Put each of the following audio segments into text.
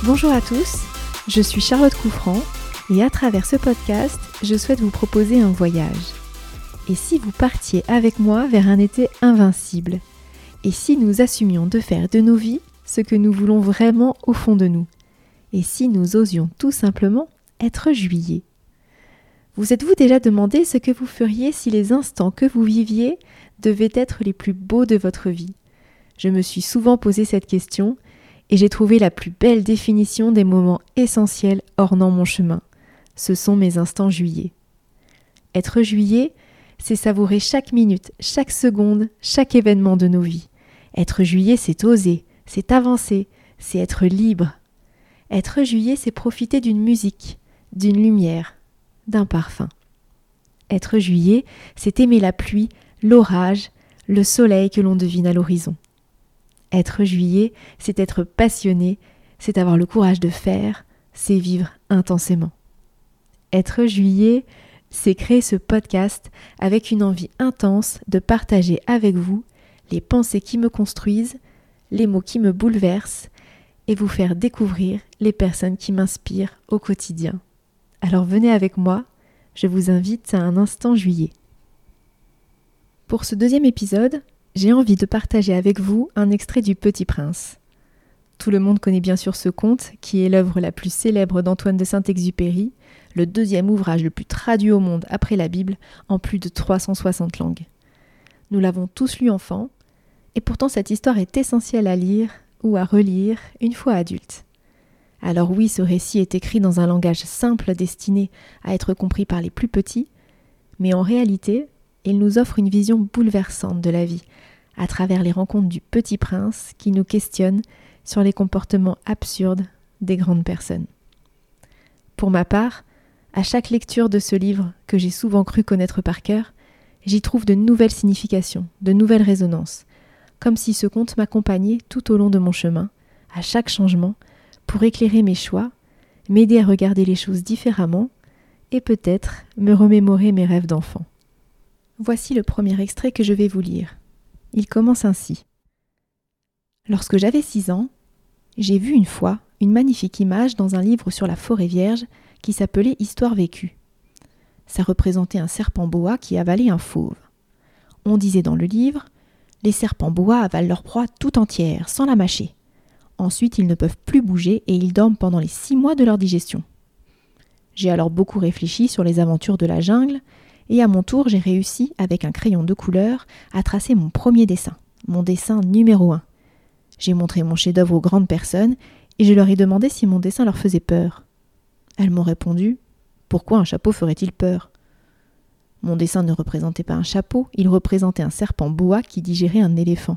Bonjour à tous, je suis Charlotte Couffrand et à travers ce podcast, je souhaite vous proposer un voyage. Et si vous partiez avec moi vers un été invincible? Et si nous assumions de faire de nos vies ce que nous voulons vraiment au fond de nous? Et si nous osions tout simplement être juillet? Vous êtes-vous déjà demandé ce que vous feriez si les instants que vous viviez devaient être les plus beaux de votre vie? Je me suis souvent posé cette question et j'ai trouvé la plus belle définition des moments essentiels ornant mon chemin. Ce sont mes instants juillet. Être juillet, c'est savourer chaque minute, chaque seconde, chaque événement de nos vies. Être juillet, c'est oser, c'est avancer, c'est être libre. Être juillet, c'est profiter d'une musique, d'une lumière, d'un parfum. Être juillet, c'est aimer la pluie, l'orage, le soleil que l'on devine à l'horizon. Être juillet, c'est être passionné, c'est avoir le courage de faire, c'est vivre intensément. Être juillet, c'est créer ce podcast avec une envie intense de partager avec vous les pensées qui me construisent, les mots qui me bouleversent et vous faire découvrir les personnes qui m'inspirent au quotidien. Alors venez avec moi, je vous invite à un instant juillet. Pour ce deuxième épisode, j'ai envie de partager avec vous un extrait du Petit Prince. Tout le monde connaît bien sûr ce conte, qui est l'œuvre la plus célèbre d'Antoine de Saint-Exupéry, le deuxième ouvrage le plus traduit au monde après la Bible, en plus de 360 langues. Nous l'avons tous lu enfant, et pourtant cette histoire est essentielle à lire ou à relire une fois adulte. Alors oui, ce récit est écrit dans un langage simple destiné à être compris par les plus petits, mais en réalité, il nous offre une vision bouleversante de la vie, à travers les rencontres du Petit Prince qui nous questionnent sur les comportements absurdes des grandes personnes. Pour ma part, à chaque lecture de ce livre que j'ai souvent cru connaître par cœur, j'y trouve de nouvelles significations, de nouvelles résonances, comme si ce conte m'accompagnait tout au long de mon chemin, à chaque changement, pour éclairer mes choix, m'aider à regarder les choses différemment et peut-être me remémorer mes rêves d'enfant. Voici le premier extrait que je vais vous lire. Il commence ainsi. Lorsque j'avais 6 ans, j'ai vu une fois une magnifique image dans un livre sur la forêt vierge qui s'appelait Histoire vécue. Ça représentait un serpent boa qui avalait un fauve. On disait dans le livre, les serpents boa avalent leur proie tout entière, sans la mâcher. Ensuite, ils ne peuvent plus bouger et ils dorment pendant les 6 mois de leur digestion. J'ai alors beaucoup réfléchi sur les aventures de la jungle et à mon tour, j'ai réussi, avec un crayon de couleur, à tracer mon premier dessin, mon dessin numéro 1. J'ai montré mon chef-d'œuvre aux grandes personnes et je leur ai demandé si mon dessin leur faisait peur. Elles m'ont répondu « Pourquoi un chapeau ferait-il peur ?» Mon dessin ne représentait pas un chapeau, il représentait un serpent boa qui digérait un éléphant.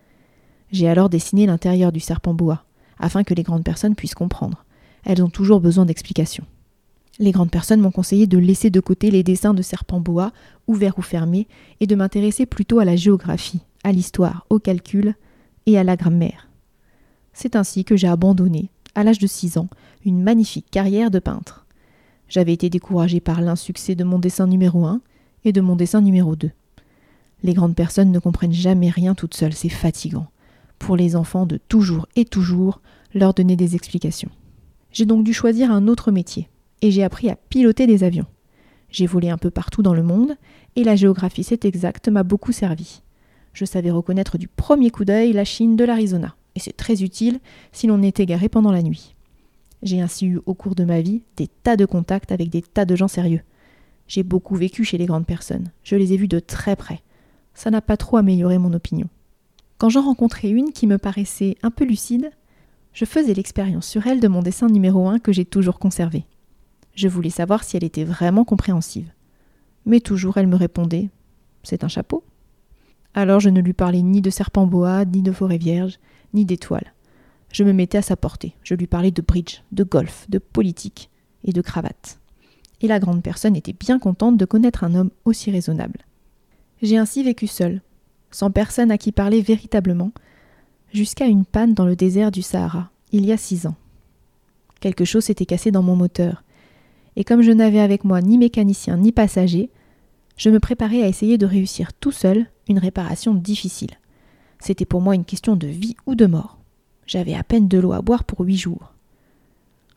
J'ai alors dessiné l'intérieur du serpent boa, afin que les grandes personnes puissent comprendre. Elles ont toujours besoin d'explications. Les grandes personnes m'ont conseillé de laisser de côté les dessins de serpents boa, ouverts ou fermés, et de m'intéresser plutôt à la géographie, à l'histoire, au calcul et à la grammaire. C'est ainsi que j'ai abandonné, à l'âge de 6 ans, une magnifique carrière de peintre. J'avais été découragée par l'insuccès de mon dessin numéro 1 et de mon dessin numéro 2. Les grandes personnes ne comprennent jamais rien toutes seules, c'est fatigant. Pour les enfants de toujours et toujours, leur donner des explications. J'ai donc dû choisir un autre métier. Et j'ai appris à piloter des avions. J'ai volé un peu partout dans le monde, et la géographie, c'est exact, m'a beaucoup servi. Je savais reconnaître du premier coup d'œil la Chine de l'Arizona, et c'est très utile si l'on est égaré pendant la nuit. J'ai ainsi eu au cours de ma vie des tas de contacts avec des tas de gens sérieux. J'ai beaucoup vécu chez les grandes personnes, je les ai vues de très près. Ça n'a pas trop amélioré mon opinion. Quand j'en rencontrais une qui me paraissait un peu lucide, je faisais l'expérience sur elle de mon dessin numéro 1 que j'ai toujours conservé. Je voulais savoir si elle était vraiment compréhensive. Mais toujours elle me répondait « C'est un chapeau ?» Alors je ne lui parlais ni de serpent boa, ni de forêt vierge, ni d'étoiles. Je me mettais à sa portée. Je lui parlais de bridge, de golf, de politique et de cravate. Et la grande personne était bien contente de connaître un homme aussi raisonnable. J'ai ainsi vécu seule, sans personne à qui parler véritablement, jusqu'à une panne dans le désert du Sahara, il y a 6 ans. Quelque chose s'était cassé dans mon moteur. Et comme je n'avais avec moi ni mécanicien ni passager, je me préparais à essayer de réussir tout seul une réparation difficile. C'était pour moi une question de vie ou de mort. J'avais à peine de l'eau à boire pour 8 jours.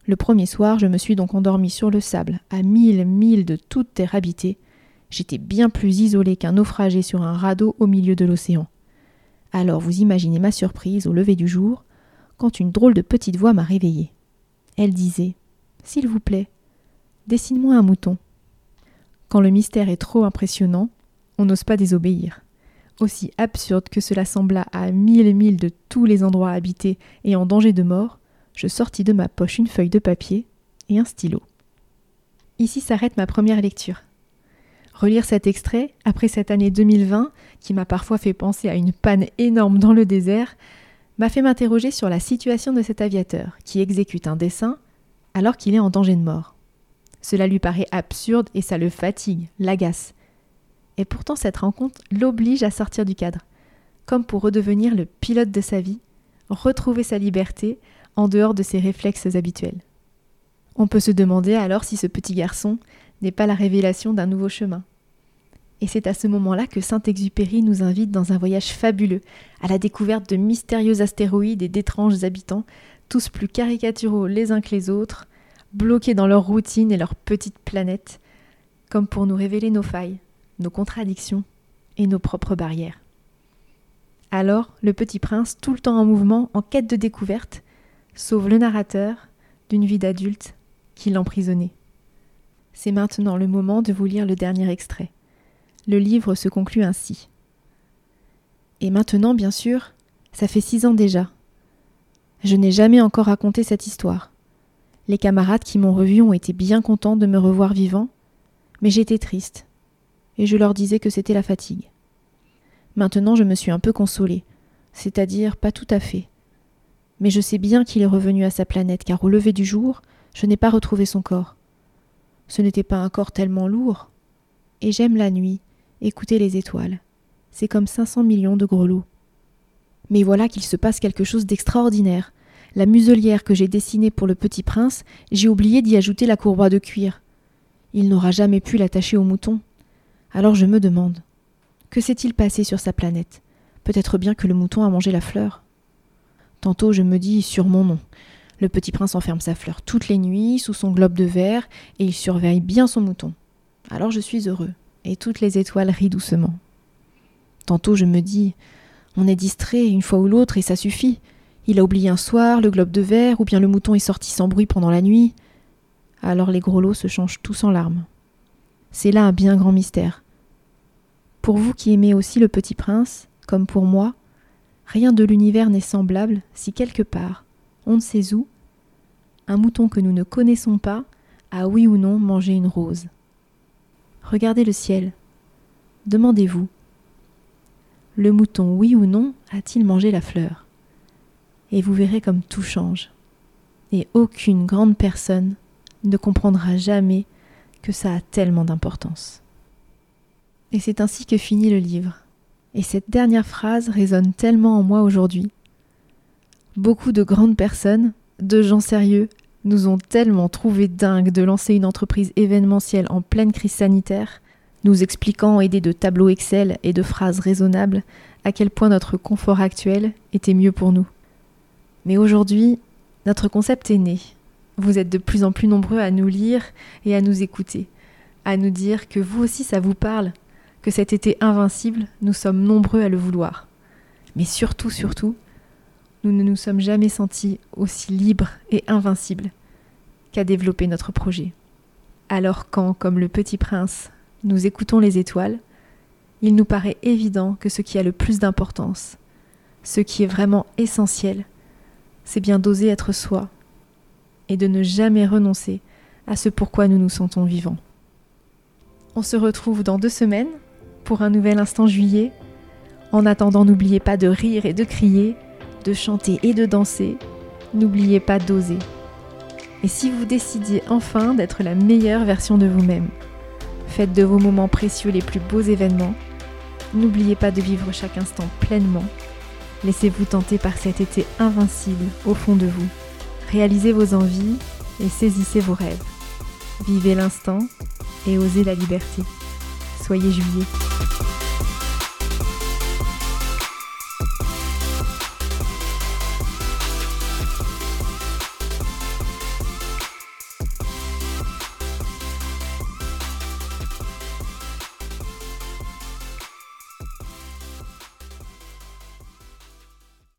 Le premier soir, je me suis donc endormie sur le sable, à 1000 milles de toute terre habitée. J'étais bien plus isolée qu'un naufragé sur un radeau au milieu de l'océan. Alors vous imaginez ma surprise au lever du jour, quand une drôle de petite voix m'a réveillée. Elle disait « S'il vous plaît, dessine-moi un mouton ». Quand le mystère est trop impressionnant, on n'ose pas désobéir. Aussi absurde que cela sembla à 1000 milles de tous les endroits habités et en danger de mort, je sortis de ma poche une feuille de papier et un stylo. Ici s'arrête ma première lecture. Relire cet extrait, après cette année 2020, qui m'a parfois fait penser à une panne énorme dans le désert, m'a fait m'interroger sur la situation de cet aviateur qui exécute un dessin alors qu'il est en danger de mort. Cela lui paraît absurde et ça le fatigue, l'agace. Et pourtant cette rencontre l'oblige à sortir du cadre, comme pour redevenir le pilote de sa vie, retrouver sa liberté en dehors de ses réflexes habituels. On peut se demander alors si ce petit garçon n'est pas la révélation d'un nouveau chemin. Et c'est à ce moment-là que Saint-Exupéry nous invite dans un voyage fabuleux, à la découverte de mystérieux astéroïdes et d'étranges habitants, tous plus caricaturaux les uns que les autres, bloqués dans leur routine et leur petite planète, comme pour nous révéler nos failles, nos contradictions et nos propres barrières. Alors, le petit prince, tout le temps en mouvement, en quête de découverte, sauve le narrateur d'une vie d'adulte qui l'emprisonnait. C'est maintenant le moment de vous lire le dernier extrait. Le livre se conclut ainsi. Et maintenant, bien sûr, ça fait 6 ans déjà. Je n'ai jamais encore raconté cette histoire. Les camarades qui m'ont revu ont été bien contents de me revoir vivant, mais j'étais triste, et je leur disais que c'était la fatigue. Maintenant, je me suis un peu consolée, c'est-à-dire pas tout à fait. Mais je sais bien qu'il est revenu à sa planète, car au lever du jour, je n'ai pas retrouvé son corps. Ce n'était pas un corps tellement lourd. Et j'aime la nuit, écouter les étoiles. C'est comme 500 millions de grelots. Mais voilà qu'il se passe quelque chose d'extraordinaire. La muselière que j'ai dessinée pour le petit prince, j'ai oublié d'y ajouter la courroie de cuir. Il n'aura jamais pu l'attacher au mouton. Alors je me demande, que s'est-il passé sur sa planète ? Peut-être bien que le mouton a mangé la fleur. Tantôt je me dis sur mon nom. Le petit prince enferme sa fleur toutes les nuits sous son globe de verre et il surveille bien son mouton. Alors je suis heureux et toutes les étoiles rient doucement. Tantôt je me dis, on est distrait une fois ou l'autre et ça suffit. Il a oublié un soir le globe de verre ou bien le mouton est sorti sans bruit pendant la nuit. Alors les grelots se changent tous en larmes. C'est là un bien grand mystère. Pour vous qui aimez aussi le petit prince, comme pour moi, rien de l'univers n'est semblable si quelque part, on ne sait où, un mouton que nous ne connaissons pas a oui ou non mangé une rose. Regardez le ciel. Demandez-vous, le mouton oui ou non a-t-il mangé la fleur ? Et vous verrez comme tout change. Et aucune grande personne ne comprendra jamais que ça a tellement d'importance. Et c'est ainsi que finit le livre. Et cette dernière phrase résonne tellement en moi aujourd'hui. Beaucoup de grandes personnes, de gens sérieux, nous ont tellement trouvé dingues de lancer une entreprise événementielle en pleine crise sanitaire, nous expliquant aidés de tableaux Excel et de phrases raisonnables à quel point notre confort actuel était mieux pour nous. Mais aujourd'hui, notre concept est né. Vous êtes de plus en plus nombreux à nous lire et à nous écouter, à nous dire que vous aussi ça vous parle, que cet été invincible, nous sommes nombreux à le vouloir. Mais surtout, nous ne nous sommes jamais sentis aussi libres et invincibles qu'à développer notre projet. Alors quand, comme le petit prince, nous écoutons les étoiles, il nous paraît évident que ce qui a le plus d'importance, ce qui est vraiment essentiel, c'est bien d'oser être soi et de ne jamais renoncer à ce pourquoi nous nous sentons vivants. On se retrouve dans 2 semaines pour un nouvel instant juillet. En attendant, n'oubliez pas de rire et de crier, de chanter et de danser. N'oubliez pas d'oser. Et si vous décidiez enfin d'être la meilleure version de vous-même, faites de vos moments précieux les plus beaux événements. N'oubliez pas de vivre chaque instant pleinement. Laissez-vous tenter par cet été invincible au fond de vous. Réalisez vos envies et saisissez vos rêves. Vivez l'instant et osez la liberté. Soyez juillet.